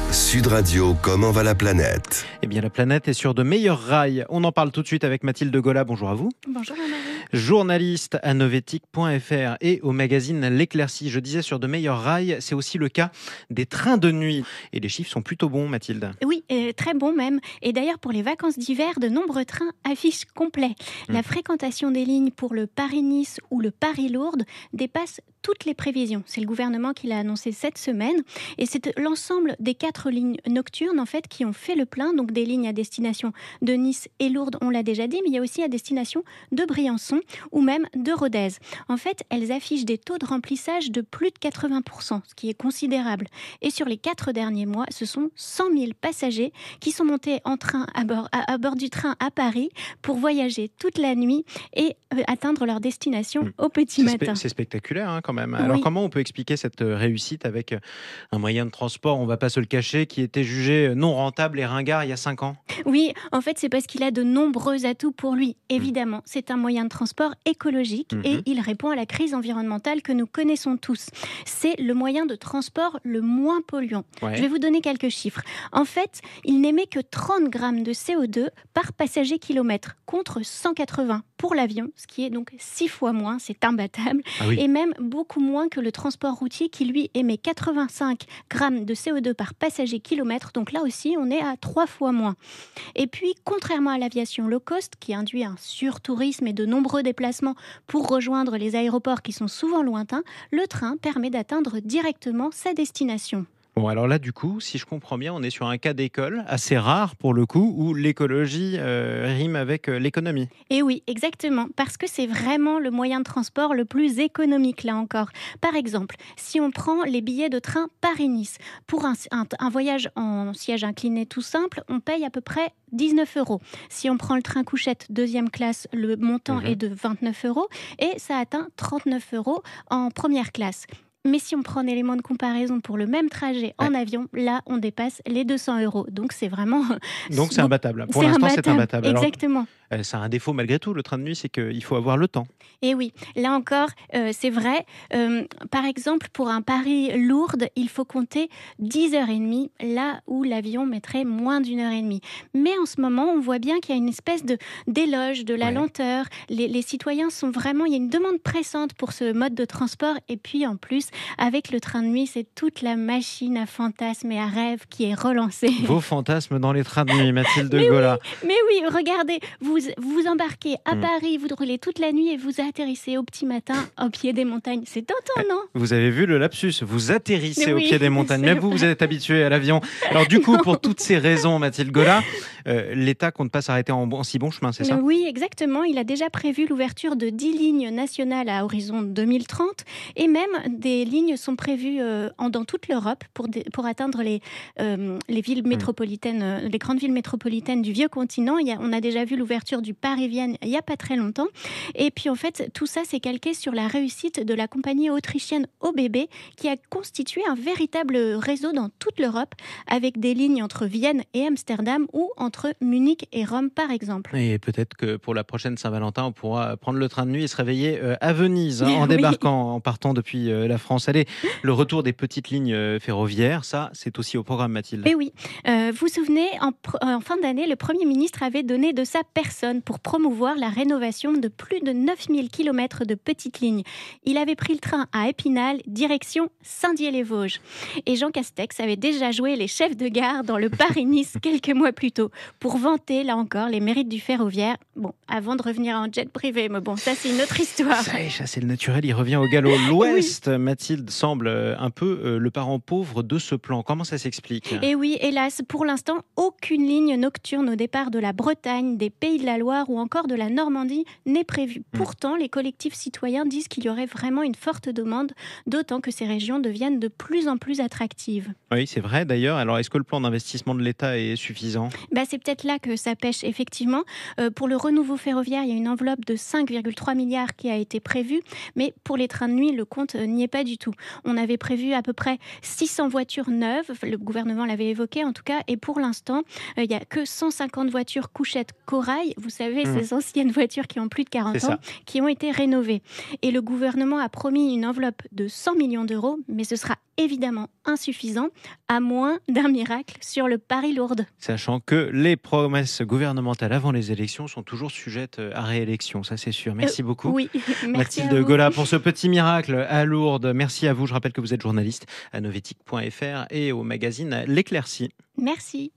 Sud Radio, comment va la planète? Eh bien, la planète est sur de meilleurs rails. On en parle tout de suite avec Mathilde Gola. Bonjour à vous. Bonjour Marie. Journaliste à novetic.fr et au magazine L'Éclaircie. Je disais sur de meilleurs rails, c'est aussi le cas des trains de nuit. Et les chiffres sont plutôt bons, Mathilde. Oui, très bon même. Et d'ailleurs, pour les vacances d'hiver, de nombreux trains affichent complet. La fréquentation des lignes pour le Paris-Nice ou le Paris-Lourdes dépasse toutes les prévisions. C'est le gouvernement qui l'a annoncé cette semaine. Et c'est l'ensemble des 4 lignes nocturnes en fait, qui ont fait le plein. Donc des lignes à destination de Nice et Lourdes, on l'a déjà dit, mais il y a aussi à destination de Briançon ou même de Rodez. En fait, elles affichent des taux de remplissage de plus de 80%, ce qui est considérable. Et sur les 4 derniers mois, ce sont 100 000 passagers qui sont montés en train à bord du train à Paris pour voyager toute la nuit et atteindre leur destination au petit matin. C'est spectaculaire quand même. Oui. Alors comment on peut expliquer cette réussite avec un moyen de transport, on ne va pas se le cacher, qui était jugé non rentable et ringard il y a 5 ans? Oui, en fait, c'est parce qu'il a de nombreux atouts pour lui. Évidemment, c'est un moyen de transport écologique et il répond à la crise environnementale que nous connaissons tous. C'est le moyen de transport le moins polluant. Ouais. Je vais vous donner quelques chiffres. En fait, il n'émet que 30 grammes de CO2 par passager kilomètre contre 180 pour l'avion, ce qui est donc 6 fois moins, c'est imbattable, et même beaucoup moins que le transport routier qui lui émet 85 grammes de CO2 par passager kilomètre, donc là aussi on est à 3 fois moins. Et puis, contrairement à l'aviation low cost, qui induit un surtourisme et de nombreux déplacements pour rejoindre les aéroports qui sont souvent lointains, le train permet d'atteindre directement sa destination. Bon, alors là, du coup, si je comprends bien, on est sur un cas d'école assez rare pour le coup, où l'écologie rime avec l'économie. Et oui, exactement, parce que c'est vraiment le moyen de transport le plus économique, là encore. Par exemple, si on prend les billets de train Paris-Nice, pour un voyage en siège incliné tout simple, on paye à peu près 19 €. Si on prend le train couchette deuxième classe, le montant est de 29 € et ça atteint 39 € en première classe. Mais si on prend un élément de comparaison pour le même trajet en avion, là, on dépasse les 200 €. Donc, c'est vraiment... Donc, c'est imbattable. Pour l'instant, c'est imbattable. Exactement. Alors, ça a un défaut malgré tout, le train de nuit, c'est qu'il faut avoir le temps. Et oui, là encore, c'est vrai. Par exemple, pour un Paris-Lourdes, il faut compter 10h30, là où l'avion mettrait moins d'1h30. Mais en ce moment, on voit bien qu'il y a une espèce d'éloge de la lenteur. Les citoyens sont vraiment... Il y a une demande pressante pour ce mode de transport. Et puis, en plus, avec le train de nuit, c'est toute la machine à fantasmes et à rêves qui est relancée. Vos fantasmes dans les trains de nuit, Mathilde mais Gola. Mais oui, regardez, vous embarquez à Paris, vous roulez toute la nuit et vous atterrissez au petit matin au pied des montagnes. C'est tentant, non? Vous avez vu le lapsus, vous atterrissez au pied des montagnes. Mais Mais vous êtes habitué à l'avion. Alors du coup, pour toutes ces raisons, Mathilde Gola, l'État compte pas s'arrêter en si bon chemin, c'est ça? Oui, exactement. Il a déjà prévu l'ouverture de 10 lignes nationales à horizon 2030 et même des lignes sont prévues dans toute l'Europe pour atteindre les villes métropolitaines, les grandes villes métropolitaines du vieux continent. On a déjà vu l'ouverture du Paris-Vienne il n'y a pas très longtemps. Et puis en fait, tout ça c'est calqué sur la réussite de la compagnie autrichienne OBB qui a constitué un véritable réseau dans toute l'Europe avec des lignes entre Vienne et Amsterdam ou entre Munich et Rome par exemple. Et peut-être que pour la prochaine Saint-Valentin, on pourra prendre le train de nuit et se réveiller à Venise en débarquant, en partant depuis la France. Allez, le retour des petites lignes ferroviaires, ça c'est aussi au programme, Mathilde. Et oui, vous vous souvenez, en fin d'année, le Premier ministre avait donné de sa personne pour promouvoir la rénovation de plus de 9000 km de petites lignes. Il avait pris le train à Épinal, direction Saint-Dié-les-Vosges. Et Jean Castex avait déjà joué les chefs de gare dans le Paris-Nice quelques mois plus tôt, pour vanter, là encore, les mérites du ferroviaire. Bon, avant de revenir en jet privé, mais bon, ça c'est une autre histoire. Ça est, chasser le naturel, il revient au galop. L'Ouest, Mathilde, semble un peu le parent pauvre de ce plan. Comment ça s'explique? Et oui, hélas, pour l'instant, aucune ligne nocturne au départ de la Bretagne, des Pays de la Loire ou encore de la Normandie n'est prévue. Pourtant, les collectifs citoyens disent qu'il y aurait vraiment une forte demande, d'autant que ces régions deviennent de plus en plus attractives. Oui, c'est vrai d'ailleurs. Alors, est-ce que le plan d'investissement de l'État est suffisant? C'est peut-être là que ça pêche, effectivement. Pour le renouveau ferroviaire, il y a une enveloppe de 5,3 milliards qui a été prévue, mais pour les trains de nuit, le compte n'y est pas du tout. On avait prévu à peu près 600 voitures neuves, le gouvernement l'avait évoqué en tout cas, et pour l'instant, il n'y a que 150 voitures couchettes corail, vous savez, ces anciennes voitures qui ont plus de 40 ans, qui ont été rénovées. Et le gouvernement a promis une enveloppe de 100 millions d'euros, mais ce sera évidemment insuffisant, à moins d'un miracle sur le Paris-Lourdes. Sachant que les promesses gouvernementales avant les élections sont toujours sujettes à réélection, ça c'est sûr. Merci beaucoup. Oui, merci Mathilde à vous. Gola pour ce petit miracle à Lourdes. Merci à vous. Je rappelle que vous êtes journaliste à novetic.fr et au magazine L'Éclaircie. Merci.